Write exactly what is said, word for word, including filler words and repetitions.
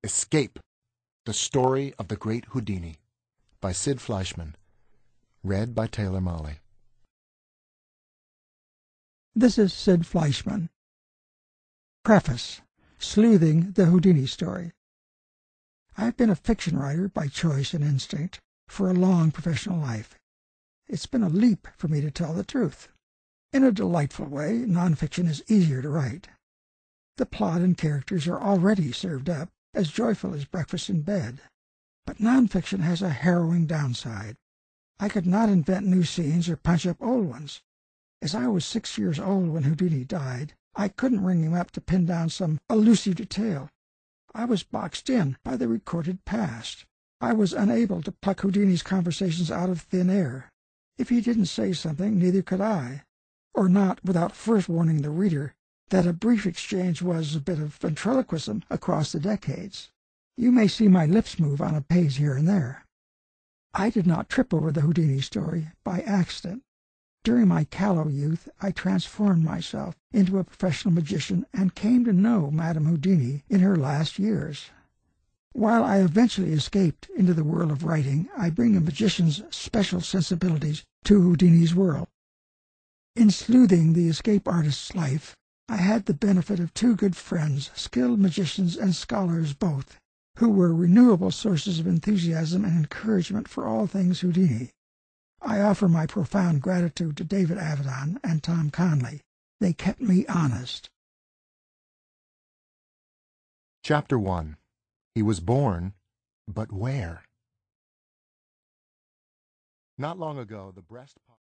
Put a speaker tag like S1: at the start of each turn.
S1: Escape! The Story of the Great Houdini by Sid Fleischman. Read by Taylor Mali.
S2: This is Sid Fleischman. Preface: Sleuthing the Houdini Story. I've been a fiction writer by choice and instinct for a long professional life. It's been a leap for me to tell the truth. In a delightful way, nonfiction is easier to write. The plot and characters are already served up, as joyful as breakfast in bed. But nonfiction has a harrowing downside. I could not invent new scenes or punch up old ones. As I was six years old when Houdini died, I couldn't ring him up to pin down some elusive detail. I was boxed in by the recorded past. I was unable to pluck Houdini's conversations out of thin air. If he didn't say something, neither could I, or not without first warning the reader that a brief exchange was a bit of ventriloquism across the decades. You may see my lips move on a page here and there. I did not trip over the Houdini story by accident. During my callow youth, I transformed myself into a professional magician and came to know Madame Houdini in her last years. While I eventually escaped into the world of writing, I bring a magician's special sensibilities to Houdini's world. In sleuthing the escape artist's life, I had the benefit of two good friends, skilled magicians and scholars both, who were renewable sources of enthusiasm and encouragement for all things Houdini. I offer my profound gratitude to David Avedon and Tom Conley. They kept me honest.
S1: Chapter one. He was born, but where? Not long ago, the breast